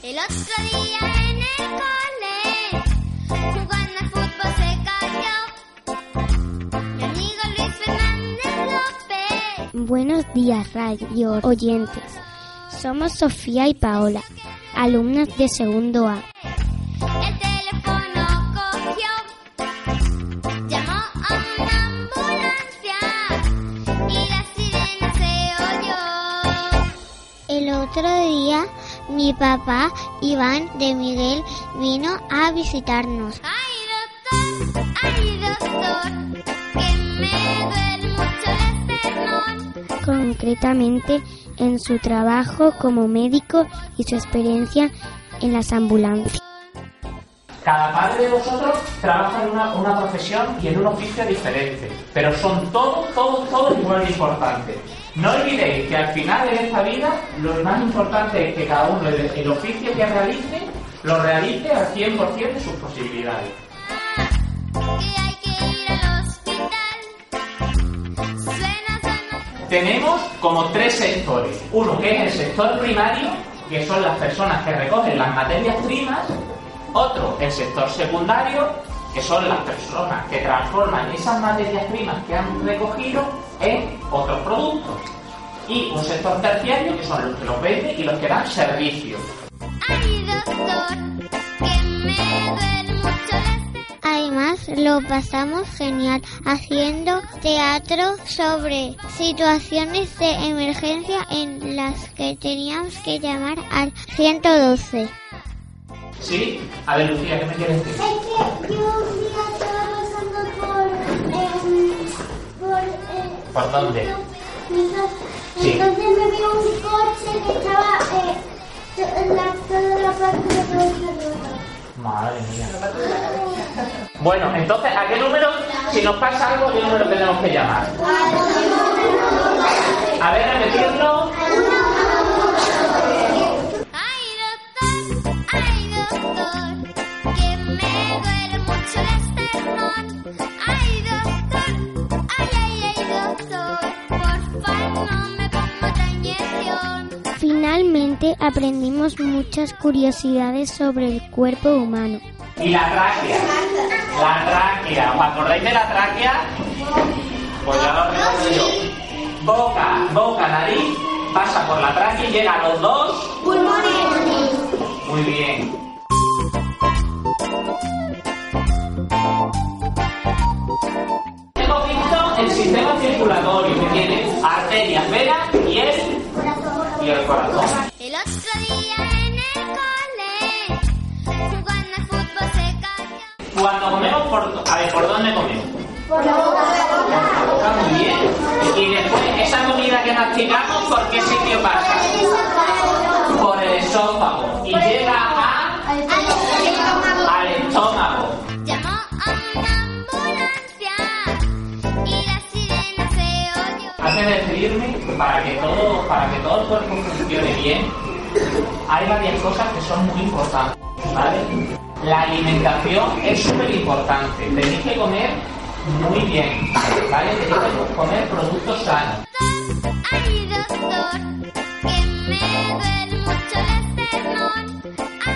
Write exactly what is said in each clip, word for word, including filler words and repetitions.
El otro día en el cole, jugando al fútbol se cayó mi amigo Luis Fernández López. Buenos días, radio oyentes. Somos Sofía y Paola, alumnas de segundo A. El teléfono cogió, llamó a una ambulancia y la sirena se oyó. El otro día mi papá, Iván de Miguel, vino a visitarnos. Ay, doctor, ay, doctor, que me duele mucho el esternón. Concretamente en su trabajo como médico y su experiencia en las ambulancias. Cada padre de vosotros trabaja en una, una profesión y en un oficio diferente, pero son todos, todos, todos igual de importantes. No olvidéis que al final de esta vida lo más importante es que cada uno el, el oficio que realice lo realice al cien por ciento de sus posibilidades. Que hay que ir al hospital. Suena, suena. Tenemos como tres sectores. Uno que es el sector primario, que son las personas que recogen las materias primas. Otro, el sector secundario, que son las personas que transforman esas materias primas que han recogido en otros productos. Y un sector terciario, que son los que los venden y los que dan servicio. Ay, doctor, que me duele mucho el esternón. Además, lo pasamos genial haciendo teatro sobre situaciones de emergencia en las que teníamos que llamar al ciento doce. ¿Sí? A ver, Lucía, ¿qué me quieres decir? Es que yo un día estaba pasando por... Eh, por eh, ¿Por dónde? Entonces, Sí. entonces me vio un coche que estaba eh, en la, toda la parte de la rueda. Madre mía. Bueno, entonces, ¿a qué número? Si nos pasa algo, ¿a qué número tenemos que llamar? A ver, repetirlo. Ay, doctor, ay, doctor, que me duele mucho el esternón. Ay, doctor, ay, ay, ay, doctor, por favor no me ponga otra inyección. Finalmente aprendimos muchas curiosidades sobre el cuerpo humano. Y la tráquea. La tráquea. ¿Os acordáis de la tráquea? Pues ya lo recuerdo yo. Boca, boca, nariz, pasa por la tráquea y llega a los dos Pulmones. Muy bien. Hemos visto el sistema circulatorio que tiene arterias, venas y el, y el corazón. El otro día en el cole, jugando al fútbol se cayó. Cuando comemos, por, a ver, ¿por dónde comemos? Por la boca. Por la boca, muy bien. Y después, esa comida que masticamos, ¿por qué sitio pasa? Por el esófago. Y llega a, al estómago. Llamó a una ambulancia y la sirena se oyó. Antes de despedirme, para que todo, para que todo el cuerpo funcione bien, hay varias cosas que son muy importantes, ¿vale? La alimentación es súper importante. Tenéis que comer muy bien, ¿vale? Tenéis que comer productos sanos. Ay, doctor, que me duele mucho el esternón. Ay,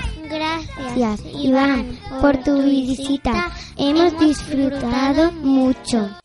Gracias, Iván, por tu visita. Hemos disfrutado mucho.